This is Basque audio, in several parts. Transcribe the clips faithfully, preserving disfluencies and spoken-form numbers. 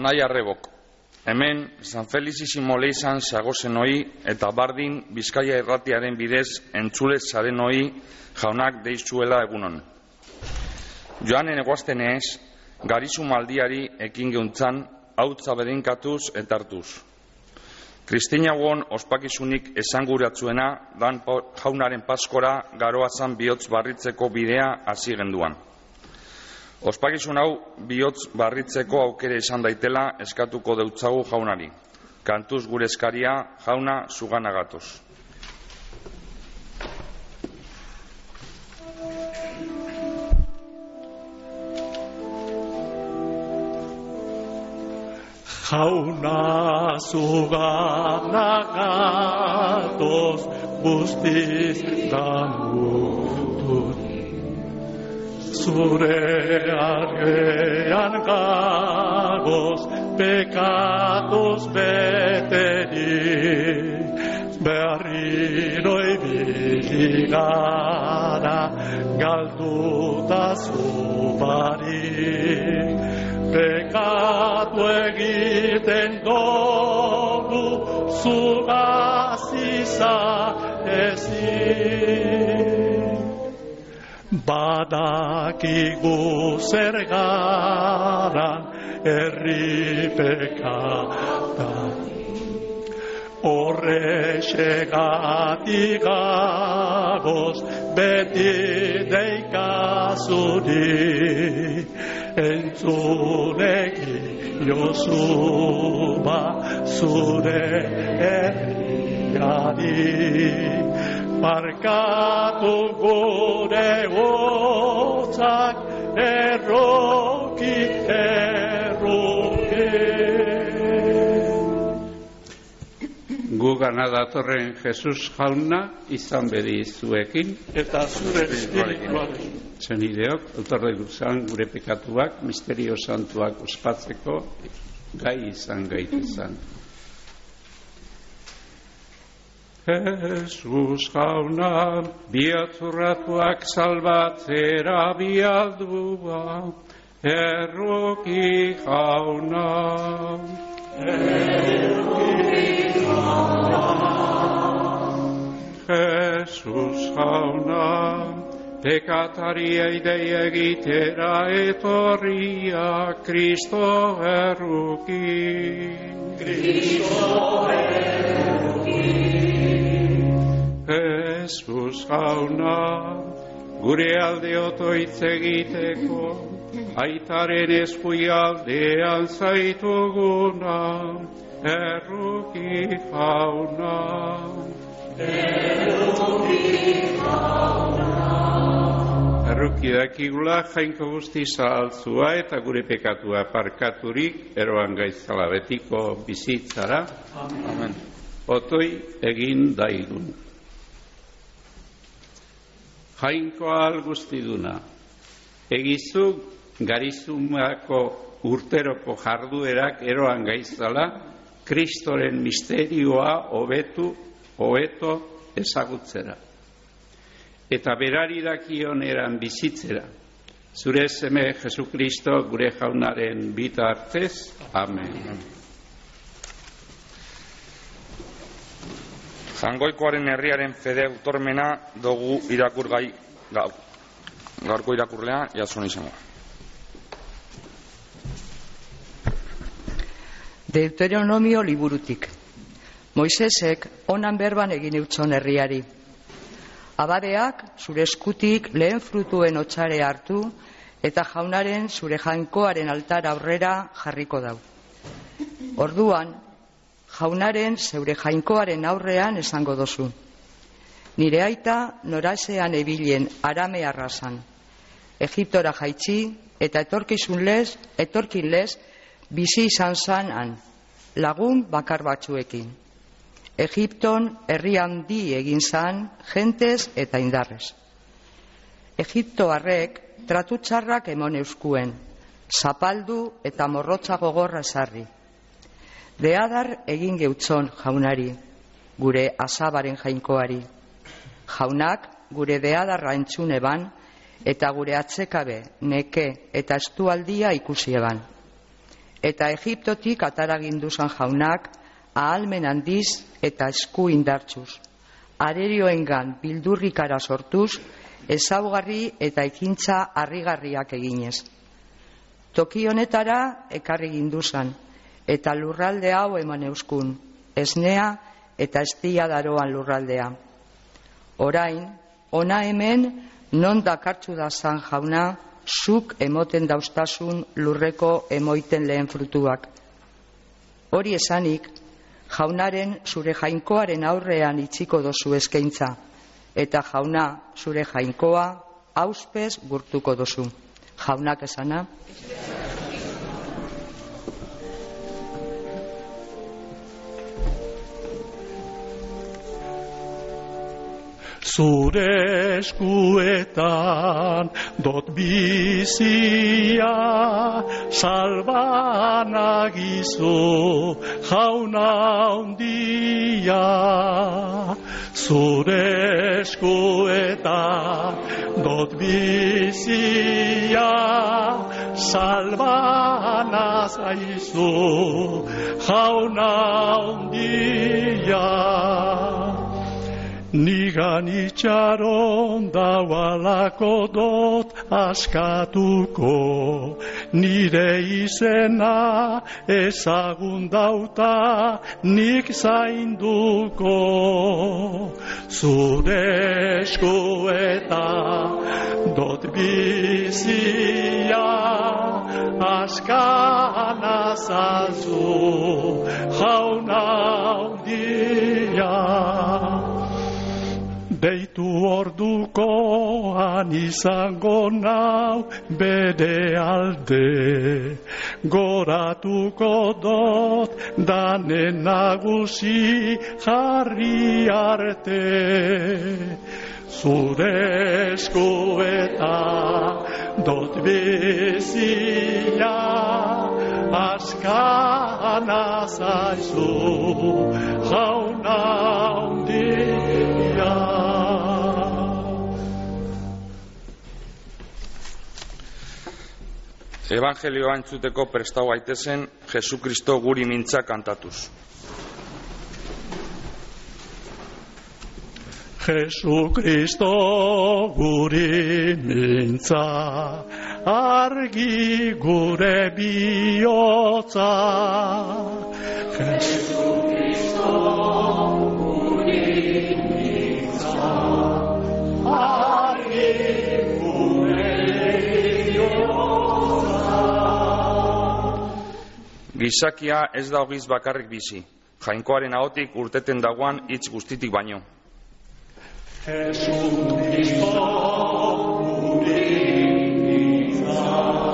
Anai Arrebok. Hemen, San Felicissimo Leizan zagozenoi eta bardin Bizkaia irratiaren bidez entzule zarenoi jaunak deizuela egunon. Joanen egoaztenez, garizu maldiari ekin geuntzan, hautza bedinkatuz eta hartuz. Kristina Won ospakizunik esanguratzuena dan jaunaren paskora garoazan bihotz barritzeko bidea hasi genduan. Ospakizun hau bihotz barritzeko aukere izan daitela eskatuko deutzagu jaunari. Kantuz gure eskaria, jauna zugana gatoz. Jauna zugana gatoz guztiz damutut. Zure argean gagoz pekatuz beterik, berriro ibili gara galduta zubarik. Pekatu egiten dugu zugaz izanezin. Badakigu zer garan herri pekatan, horrexegatik gagoz beti deikazuri, entzuneki jozuba zure herriari. Markatu gure hotzak erroki, erroki. Gugana datorren Jesus jauna izan bedi zuekin eta zure espirituarekin. Zenideok, autorre duzan gure pekatuak, misterio santuak ospatzeko gai izan gaitezan. Jesus jauna, bihotzurratuak salbatzera bialdua, erroki jauna. Erroki jauna. Jesus jauna, pekatariei dei egitera etorria, Kristo erroki. Kristo erroki. Jesus jauna, gure alde otoitz egiteko, aitaren eskuialdean zaituguna, erruki jauna. Erruki jauna. Erruki dakigula jainko guzti zahaltzua eta gure pekatua parkaturik, eroan gaitzala betiko bizitzara. Amen. Otoi egin daigun. Jainko ahal guztiduna, egizu garizumako urteroko jarduerak eroan gaitzala, Kristoren misterioa hobetu, hobeto ezagutzera. Eta berari dakion eran bizitzera. Zure seme Jesukristo gure jaunaren bitartez. Amen. Jangoikoaren herriaren fede autormena dugu irakurgai gau. Gaurko irakurlea jason izango. Deuteronomio liburutik. Moisesek onan berban egin eutzon herriari. Abadeak zure eskutik lehen frutuen otsare hartu eta jaunaren zure jainkoaren altar aurrera jarriko dau. Orduan, jaunaren zeure jainkoaren aurrean esango dozu. Nire aita norazean ebilen aramearra zan. Egiptora jaitsi eta etorkizunlez, etorkinlez bizi izan zan han, lagun bakar batzuekin. Egipton herri handi egin zan, gentez eta indarrez. Egiptoarrek tratu txarrak emon euskuen, zapaldu eta morrotza gogorra sarri. Deadar egin geutzon jaunari, gure asabaren jainkoari. Jaunak gure deadarra entzun eban, eta gure atzekabe, neke eta estualdia ikusi eban. eta Egiptotik atara ginduzan jaunak, ahalmen handiz eta esku indartsuz. Arerioengan bildurrikara sortuz, ezaugarri eta ekintza harrigarriak eginez. Toki honetara ekarri ginduzan, eta lurralde hau eman euskun, esnea eta estia daroan lurraldea. Orain, ona hemen, non dakartzu da zan jauna, zuk emoten dauztasun lurreko emoiten lehen frutuak. Hori esanik, jaunaren zure jainkoaren aurrean itxiko dozu eskaintza, eta jauna zure jainkoa auspez gurtuko dozu. Jaunak esana. Zure eskuetan dot bizia, salbanagizu jauna handia. Zure eskuetan dot bizia, salbanazaizu jauna handia. Nigan itxaron daualako dot askatuko, nire izena ezagun dauta nik zainduko. Zure eskueta dot bizia, askanazazu jauna handia. Deitu ordukoan izango nau bere alde, goratuko dot danen nagusi jarri arte. Zure eskueta dot bizia, askanazaizu jauna handia. Evangelioa entzuteko prestau gaitezen Jesukristo guri mintza kantatuz. Jesukristo guri mintza, argi gure bihotza. Jesukristo guri mintza, argi gure bihotza. Gizakia ez da ogiz bakarrik bizi, jainkoaren ahotik urteten dagoan hitz guztitik baino. Jesucristo guri mintza,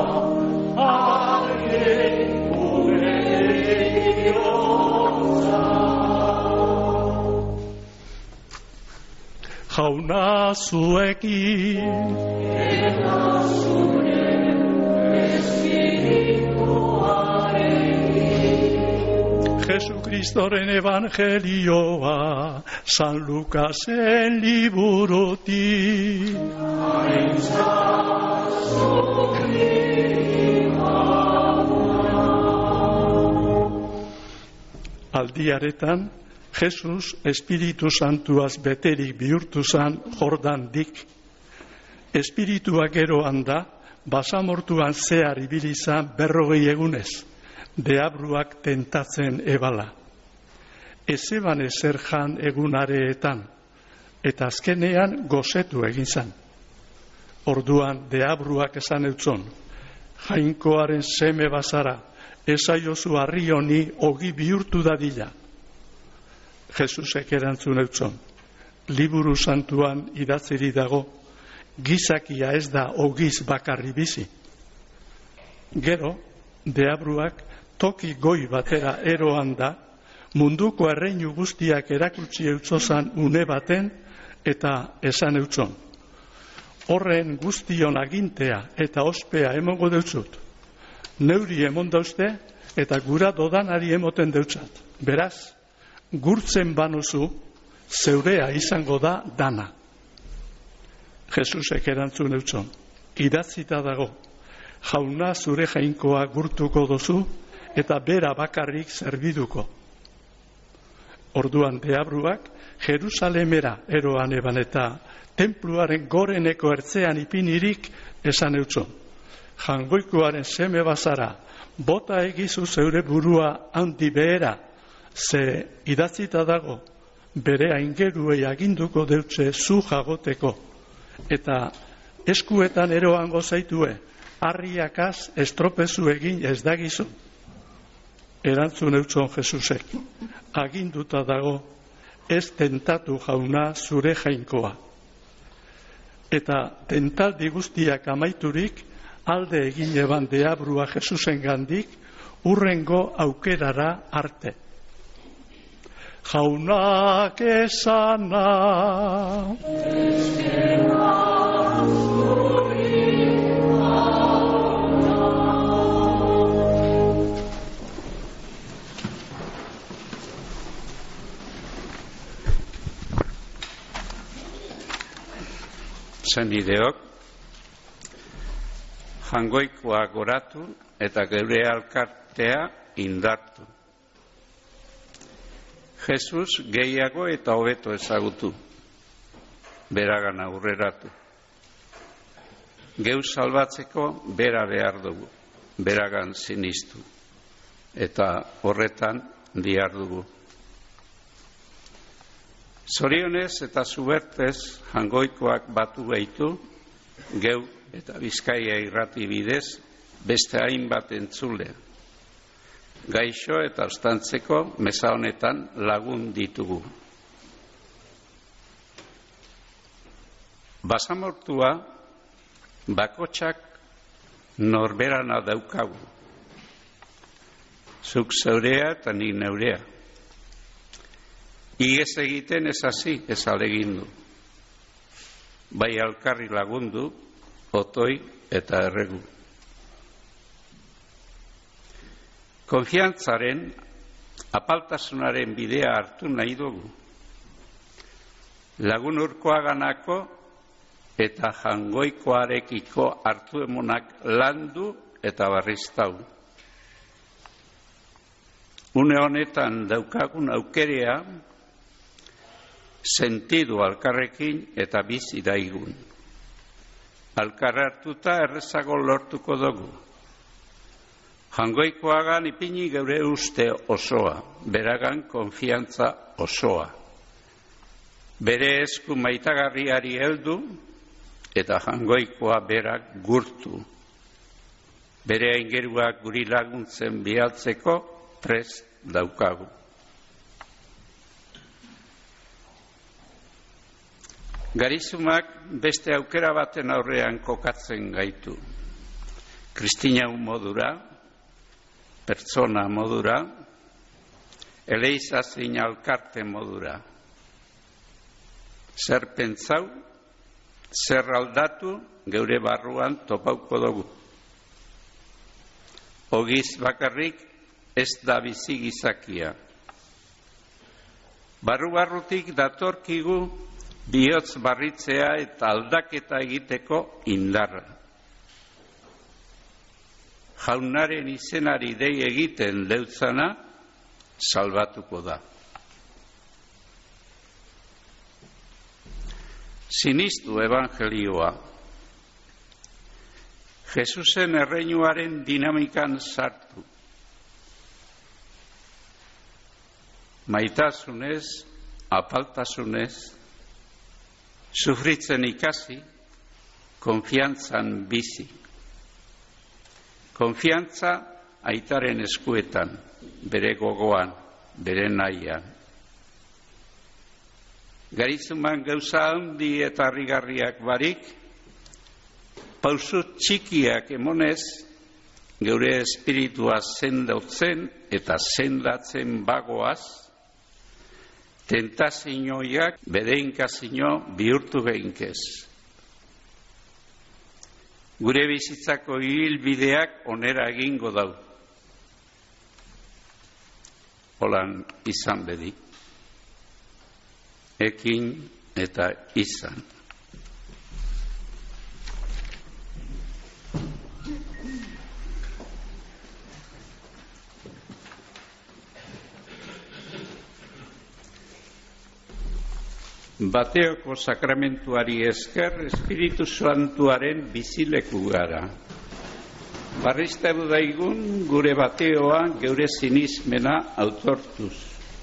argi gure bihotza. Jauna zuekin eta zure espirituarekin. Jesukristoren evangelioa San Lukasen liburutik. Aldiaretan, Jesus Espiritu Santuaz beterik bihurtu zan Jordandik. Espiritua gero handa, basamortuan zehar ibili zan berrogei egunez, deabruak tentatzen ebala. Ez eban ezer jan egunareetan, eta azkenean gozetu egin zan. Orduan deabruak esan eutzon, jainkoaren seme bazara, esaiozu harri honi ogi bihurtu dadila. Jesusek erantzun eutzon, liburu santuan idatziri dago, gizakia ez da ogiz bakarri bizi. Gero, deabruak toki goi batera eroan da, munduko erreinu guztiak erakutsi eutzozan une baten eta esan eutzon. Horren guztion agintea eta ospea emongo deutzut. Neuri emon dauzte eta gura dodanari emoten deutzat. Beraz, gurtzen banuzu, zeurea izango da dana. Jesusek erantzun eutzon, idatzita dago, jauna zure jainkoa gurtuko dozu, eta bera bakarrik zerbiduko. Orduan deabruak Jerusalemera eroan eban eta tenpluaren goreneko ertzean ipinirik esan eutxon. Jangoikoaren seme bazara, bota egizu zeure burua handi behera, ze idatzita dago, bere aingeruei aginduko deutze zu jagoteko, eta eskuetan eroango zaitue, harriakaz estropezu egin ez dagizu. Erantzun eutxon Jesusek, aginduta dago, ez tentatu jauna zure jainkoa. Eta tentaldi guztiak amaiturik, alde egin eban deabrua Jesusen gandik, urrengo aukerara arte. Jaunak esana, Senideok, jangoikoa goratu eta geure alkartea indartu. Jesus gehiago eta hobeto ezagutu, beragan aurreratu. Geu salbatzeko bera behar dugu, beragan sinistu, eta horretan dihardugu. Zorionez eta zubertez jangoikoak batu behitu, geu eta Bizkaia irrati bidez beste hainbat entzule. Gaixo eta ostantzeko meza honetan lagun ditugu. Basamortua bakotsak norberana daukagu. Zuk zeurea eta nik neurea. Iez egiten ez hasi, ez alegindu. Bai alkarri lagundu, otoi eta erregu. Konfiantzaren, apaltasunaren bidea hartu nahi dugu. Lagun urkoaganako eta jangoikoarekiko hartu emonak landu eta barriztau. Une honetan daukagun aukerea, sentidu alkarrekin eta bizi daigun. Alkar hartuta errezago lortuko dugu. Jangoikoagan ipini geure uste osoa, beragan konfiantza osoa. Bere esku maitagarriari heldu eta jangoikoa berak gurtu. Bere aingeruak guri laguntzen bialtzeko prest daukagu. Garizumak beste aukera baten aurrean kokatzen gaitu. Kristina modura, pertsona modura, eleizazin alkarte modura. Zer pentsau, zer aldatu geure barruan topauko dugu. Ogiz bakarrik ez da bizi gizakia. Barru-barrutik datorkigu bihotz barritzea eta aldaketa egiteko indarra. Jaunaren izenari dei egiten deutzana salbatuko da. Sinistu evangelioa. Jesusen erreinuaren dinamikan sartu. Maitasunez, apaltasunez, sufritzen ikasi, konfiantzan bizi. Konfiantza aitaren eskuetan, bere gogoan, bere nahian. Garizuman gauza handi eta harrigarriak barik, pausu txikiak emonez, geure espiritua sendotzen eta sendatzen bagoaz, tentazioiak bedeinkazio bihurtu behinkez. Gure bizitzako ibilbideak onera egingo dau. Holan izan bedi. Ekin eta izan. Bateoko sakramentuari esker Espiritu Santuaren bizileku gara. Barriztabu daigun gure bateoa geure sinismena autortuz.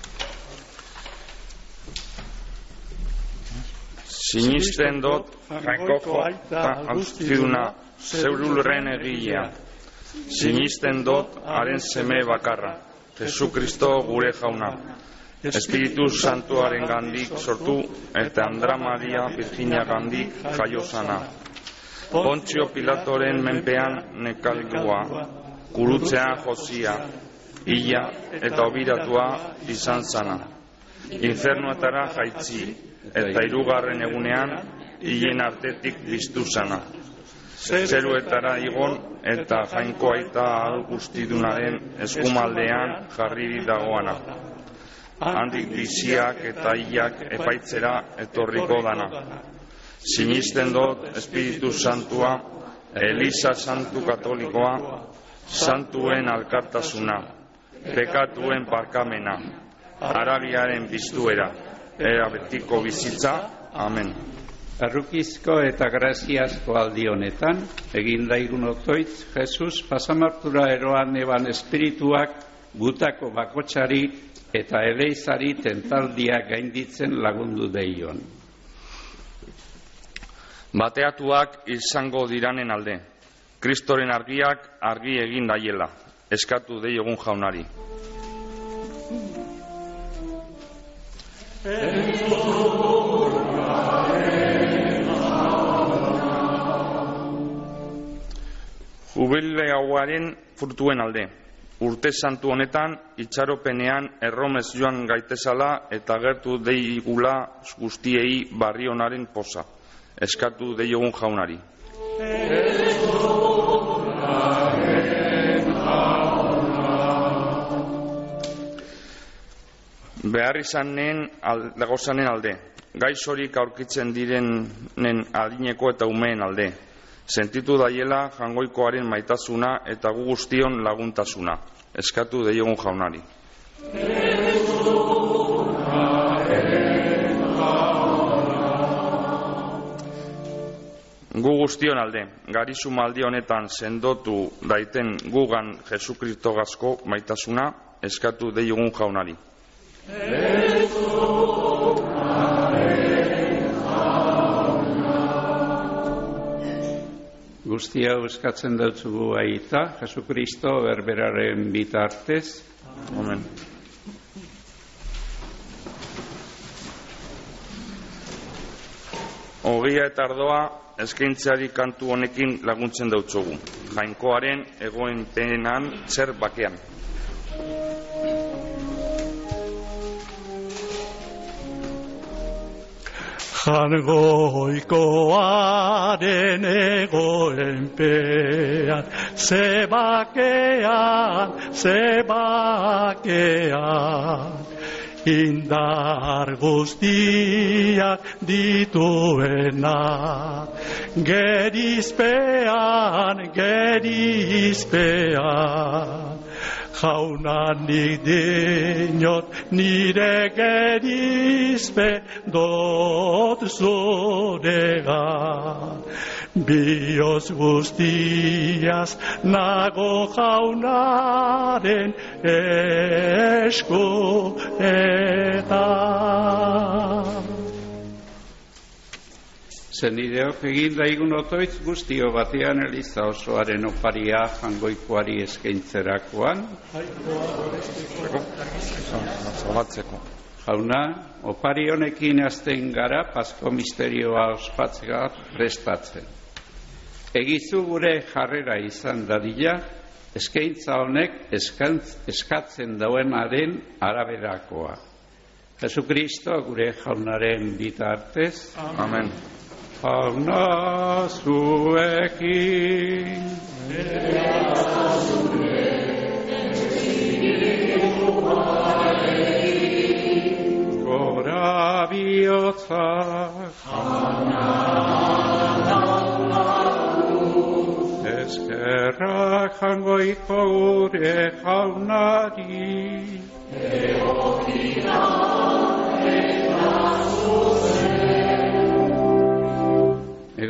Sinisten dut jainko aita guztiduna zeurulren egilea. Sinisten dut haren seme bakarra, Jesukristo gure jauna. Espiritu Santuaren gandik sortu eta Andra Maria Virginia gandik jaio zana. Pontzio Pilatoren menpean nekaldua, kurutzean josia, hila eta obiratua izan zana. Infernuetara jaitzi eta hirugarren egunean hilen artetik biztu zana. Zeruetara igon eta jainko aita guztidunaren eskumaldean jarri dagoana. Handik biziak eta hilak epaitzera etorriko dana. Sinisten dut Espiritu Santua, Eliza Santu Katolikoa, Santuen alkartasuna, pekatuen barkamena, haragiaren biztuera, era betiko bizitza. Amen. Arrukizko eta graziazko aldi honetan, egin daigun otoitz, Jesus pasamartura eroan eban espirituak gutako bakotsari eta eleizari tentaldia gainditzen lagundu deion. Bateatuak izango diranen alde, Kristoren argiak argi egin daiela, eskatu deiogun jaunari. Jubileoaren fruktuen alde, urte santu honetan itxaropenean erromez joan gaitezala eta gertu deigula guztiei barri honaren poza. Eskatu deiogun jaunari. Behar izanen dagozanen alde, gaixorik aurkitzen direnen adineko eta umeen alde. Sentitu daiela jangoikoaren maitasuna eta gu guztion laguntasuna. Eskatu deiogun jaunari. Gu guztion alde, garizu maldi honetan sendotu daiten gugan Jesukristogazko maitasuna, eskatu deiogun jaunari. Guztia eskatzen dutzugu aita, Jesukristo berberaren bitartez. Amen. Ogia eta ardoa eskaintzeari kantu honekin laguntzen dutzugu. Jainkoaren egoentenan zer bakean. Jangoikoaren egoenpean, zebakean, zebakean, indar guztiak dituena, gerizpean, gerizpean, jaunanik dinot nire gerizpe dot zuregan. Bioz guztiaz nago jaunaren eskuetan. Zenideok egin daigun otoitz guztio batean eliza osoaren oparia jangoikoari eskaintzerakoan. Jauna, opari honekin hasten gara Pasko misterioa ospatzea prestatzen. Egizu gure jarrera izan dadila, eskaintza honek eskatzen dauenaren araberakoa. Jesukristo gure jaunaren bitartez. Amen. Jauna zuekin, gora bihotzak, eskerrak jangoiko gure jaunari, egokia eta zuzen.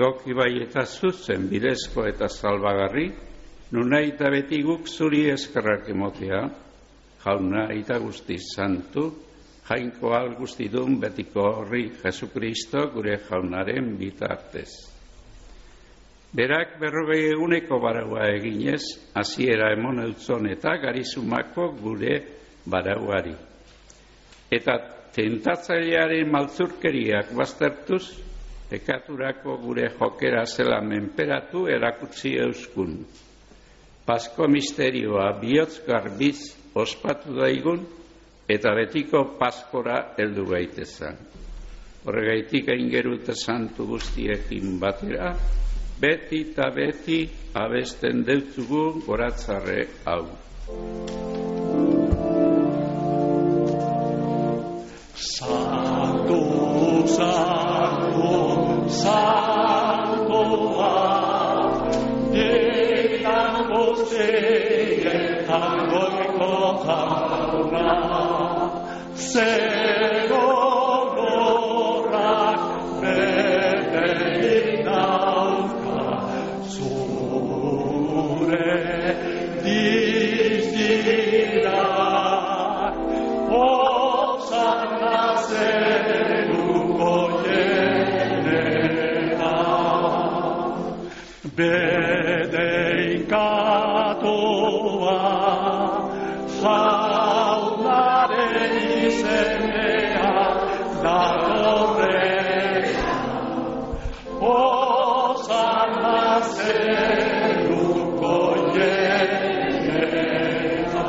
egoki bai eta zuzen bidezko eta salbagarri, nunai eta beti guk zuri eskerrak emotea, jauna eta guzti santu, jainko al guztidun betiko horri Jesukristo gure jaunaren bitartez. Berak berrogei eguneko baraua eginez, hasiera emon eutzon eta garizumako gure barauari. Eta tentatzailearen maltzurkeriak baztertuz, pekaturako gure jokera zela menperatu erakutsi euskun. Pasko misterioa bihotz garbiz ospatu daigun, eta betiko paskora heldu gaitezan. Horregaitik aingerute santu guztiekin batera, beti eta beti abesten deutzugu goratzarre hau. Santo, santo, santoa, dietango zeietan goiko jauna, zero gorrak beterik dauka, zure dizirak, osana zeruko jenera, bedeinkatoa, jaunaren izenea datorrea, osana zeruko jenera.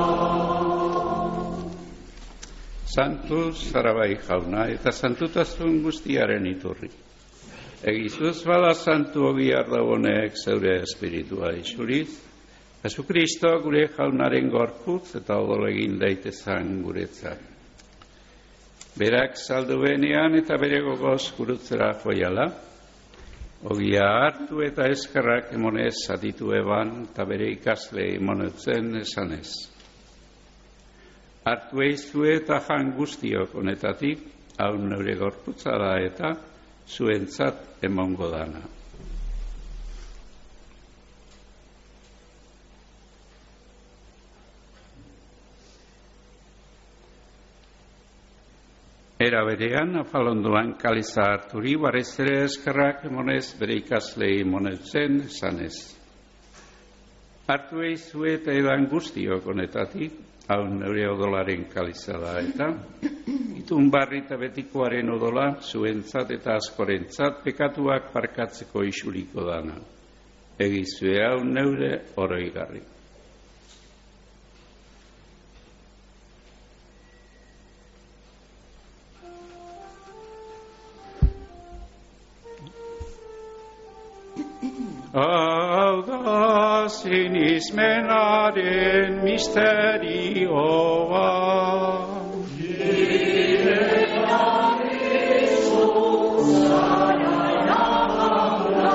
Santu Zarabai jauna eta santutasun guztiaren iturri. Egizuz bada santu ogiar daunek zeure espiritua isuriz, Jesukristo gure jaunaren gorputz eta odol egin daitezan guretzat. Berak saldu benean eta bere gogoz gurutzera joiala, ogia hartu eta eskerrak emonez aditu eban eta bere ikasle emonetzen esanez. Hartu eizue eta jan guztiok honetatik, hau neure gorputza da eta zuentzat emongo dana. Era berean, afalondoan kaliza harturi, barrez ere eskerrak emonez bere ikaslei emoneutzen esanez. Hartu eizue eta edan guztiok honetatik, hau neure odolaren kaliza da eta itun barri eta betikoaren odola zuentzat eta askorentzat pekatuak parkatzeko isuriko dana. Egizue hau neure oroigarri. Hau da sinismenaren misterioa. Giretan Isus zarainaga,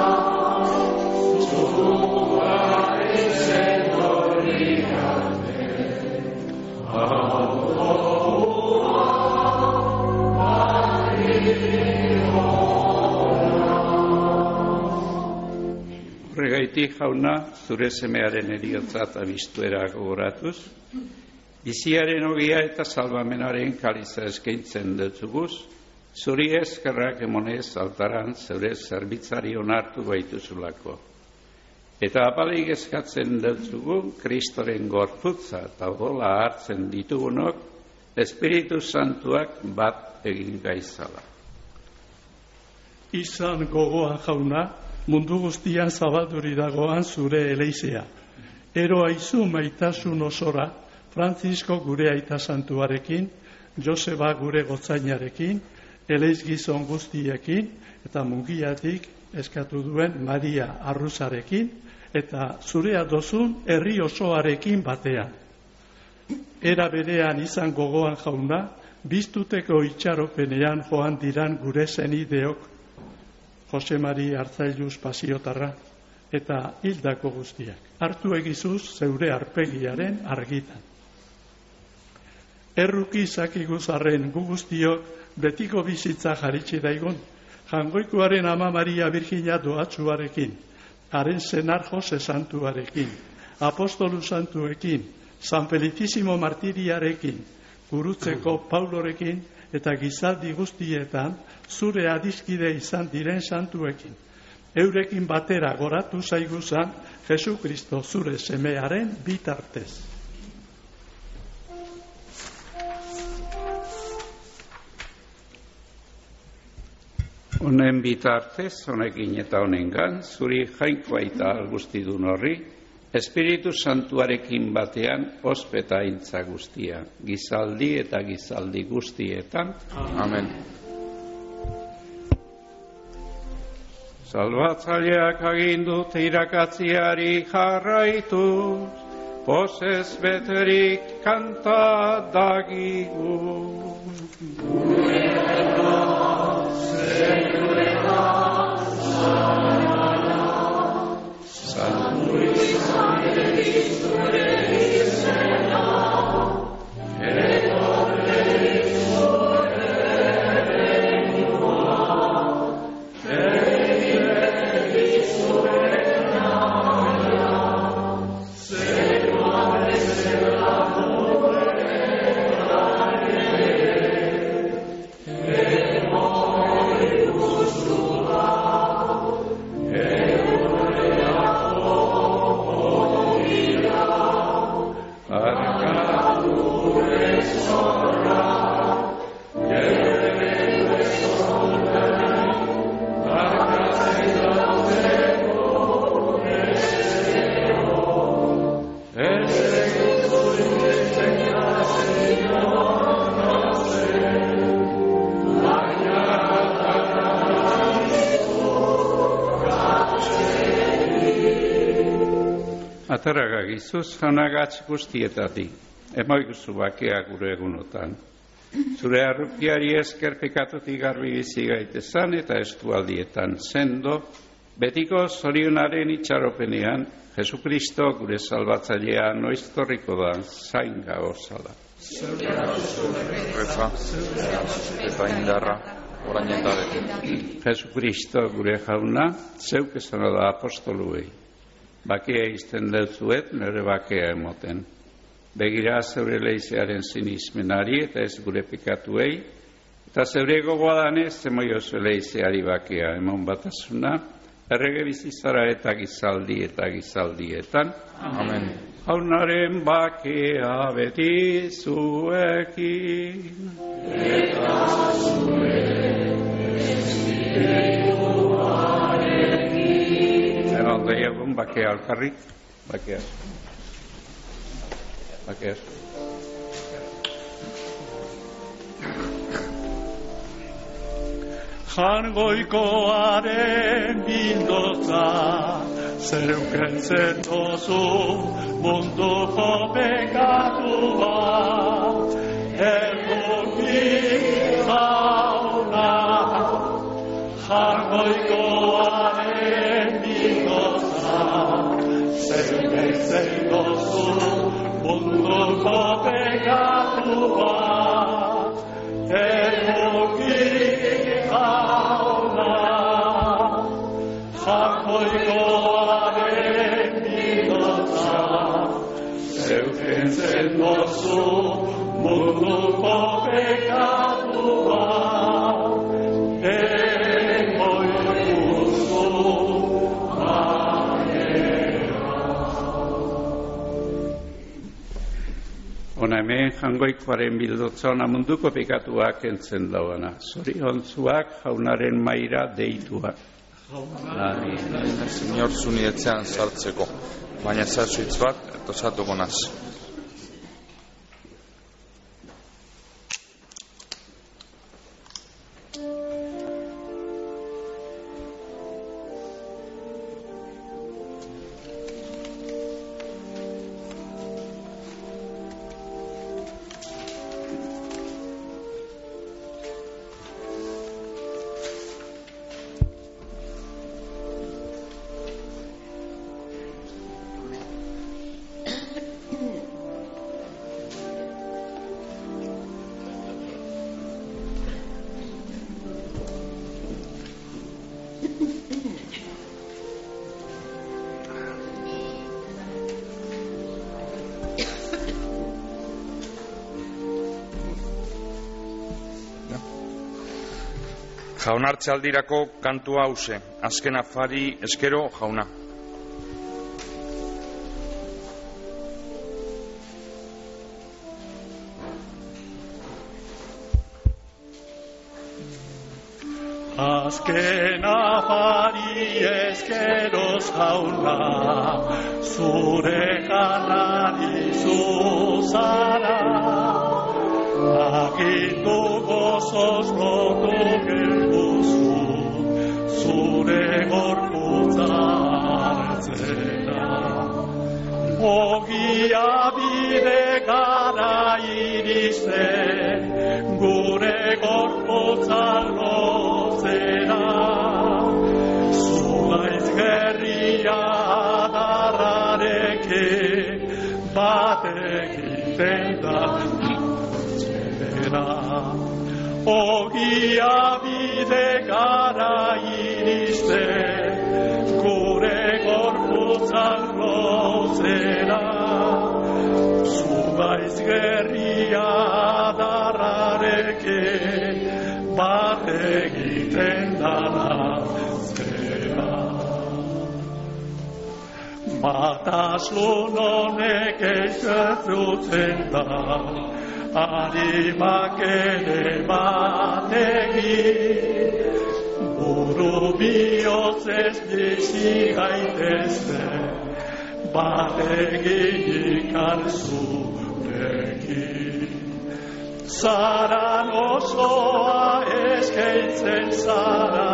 zua izen horiane, hau doa barrioa. Horregaitik jauna, zure semearen eriotzat abistuera gogoratuz, biziaren ogia eta salvamenaren kaliza eskaintzen dutzuguz, zuri eskerrak emonez altaran zeure zerbitzari onartu baituzulako. Eta apalik eskatzen dutzugu, Kristoren gorputza eta odola hartzen ditugunok, Espiritu Santuak bat egin gaizala. Izan gogoan jauna, mundu guztian zabalduri dagoan zure eleizea. Ero aizu maitasun osora, Frantzisko gure aita santuarekin, Joseba gure gotzainarekin, eleiz gizon guztiekin, eta mungiatik eskatu duen Maria Arruzarekin, eta zurea dozun herri osoarekin batean. Era berean izan gogoan jauna, biztuteko itxaropenean joan diran gure zenideok, Jose Mari Artzailuz Pasiotarra, eta hildako guztiak. Hartu egizuz zeure arpegiaren argitan. Erruki zakiguzarren gu guztiok betiko bizitza jaritsi daigun, Jangoikoaren ama Maria Virginia doatsuarekin, haren senar Jose santuarekin, apostolu santuekin, San Felicissimo martiriarekin, gurutzeko Paulorekin eta gizaldi guztietan zure adiskide izan diren santuekin. Eurekin batera goratu zaiguzan Jesu Kristo zure semearen bitartez. Honen bitartez, honekin eta honengan, zuri jainkoa eta guztidun horri, Espiritu Santuarekin batean ospetaintza guztia, gizaldi eta gizaldi guztietan. Amen. Salbatzaileak agindut irakatziari jarraituz, pozez beterik kanta dagigu. Ataragagizuz janagatz guztietatik, emaiguzu bakea gure egunotan. Zure arrupiari esker pekatutik garbi bizi gaitezan eta estualdietan sendo, betiko zorionaren itxaropenean, Jesukristo gure salbatzailea noiztorriko da zain gagozala. Reza, eta indarra, orain eta beti. Jesukristo gure jauna, zeuk esan da apostoluei. Bakea izten dutzuet, nire bakea emoten. Begira zeure leizearen sinismenari eta ez gure pikatuei, eta zeure gogoa danez, zemoiozu leizeari bakea emon batasuna, errege bizizara eta gizaldi eta gizaldietan. Amen. Jaunaren bakea beti zuekin. Eta zure Ondo egun bakea alkarrik, bakea. Bakea. Jangoikoaren bildotza, zeuken zetozu munduko pekatua, erduki jauna, jangoikoaren bildotza, zeuken zetozu munduko pekatua, erduki jauna, jangoikoaren bildotza, zeuken zetozu munduko pekatua, Ona hemen jangoikoaren bildotza ona munduko pekatuak entzen dauana. Zoriontzuak jaunaren maira deituak. Señor zuni etxean sartzeko, baina zasuitz bat etosatuko naz. Jaunartze aldirako kantua hause, azken afari eskero jauna. Azken afari eskeroz jauna, zure kanari zuzara, agindu gozoz lotu gelduzu, zure gorputza hartzera. Ogia bide gara iristen, gure gorputza lotzera. Zugaiz gerria adarrarekin, bat egiten da zera. Ogia bide gara iristen, gure gorputza lotzera. Zugaiz gerria adarrarekin, bat egiten dara zera. Batasun honek ezerrutzen da, harimak ere bat egin, buru bihotzez bizi gaitezten, bat egin ikan zurekin. Zaran osoa eskeitzen zara,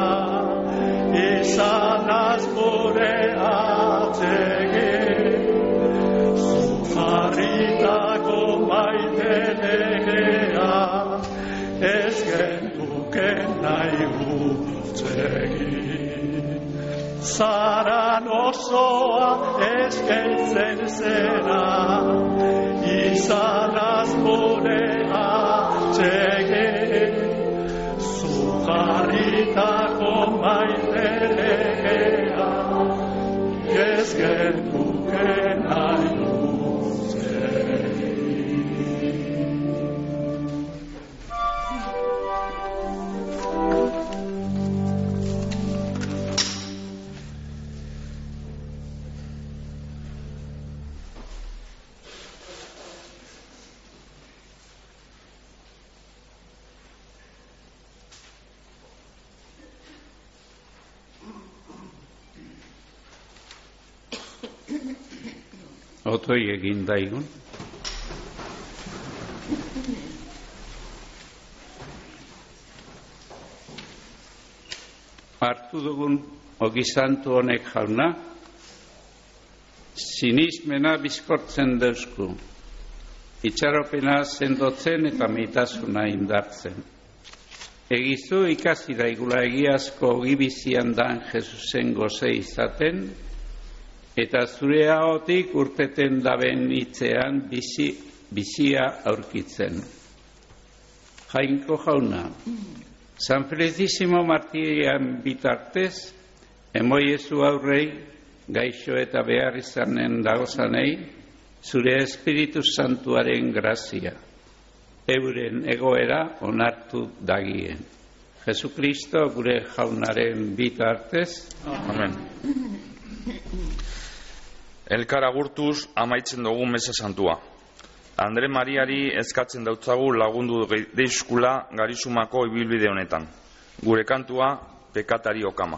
izanaz gure atzegin. Zu jarritako maite legea, ez genduke nahi utzegin. Zaran osoa eskeitzen zera, izanaz gure atzegin. Zu jarritako maite legea, ez genduke nahi utzegin. Otoi egin daigun. Hartu dugun ogi santu honek jauna, sinismena bizkortzen deusku, itxaropena sendotzen eta maitasuna indartzen. Egizu ikasi daigula egiazko ogi bizian dan Jesusen goze izaten, eta zure ahotik urteten daben hitzean bizi, bizia aurkitzen. Jainko jauna, San Felicissimo Martirian bitartez, emoiezu aurrei, gaixo eta behar izanen dagozanei, zure Espiritu Santuaren grazia, euren egoera onartu dagien. Jesukristo gure jaunaren bitartez. Amen. Elkar agurtuz amaitzen dugu meza santua. Andre Mariari eskatzen dautzagu lagundu deizkula Garizumako ibilbide honetan. Gure kantua, Pekatari okama.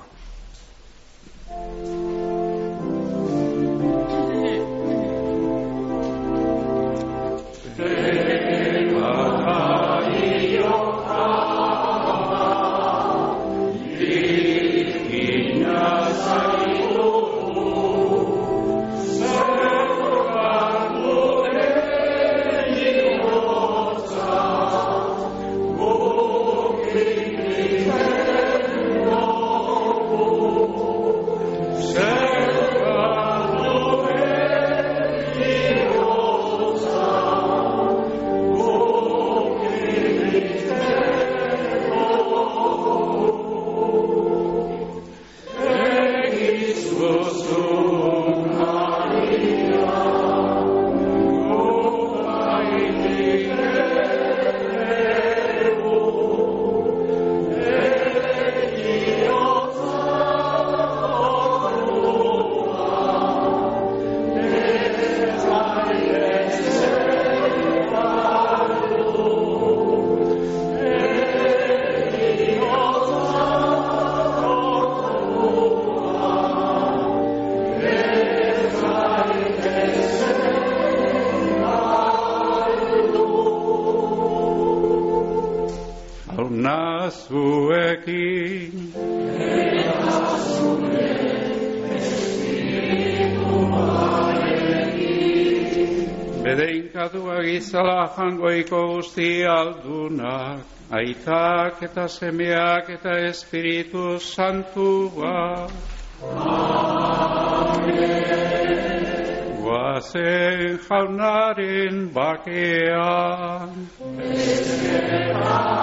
jauna zuekin. Bedeinkatuak izala jangoiko guzti aldunak, aitak eta semeak eta Espiritu Santua. Amen. Guazen jaunaren bakean.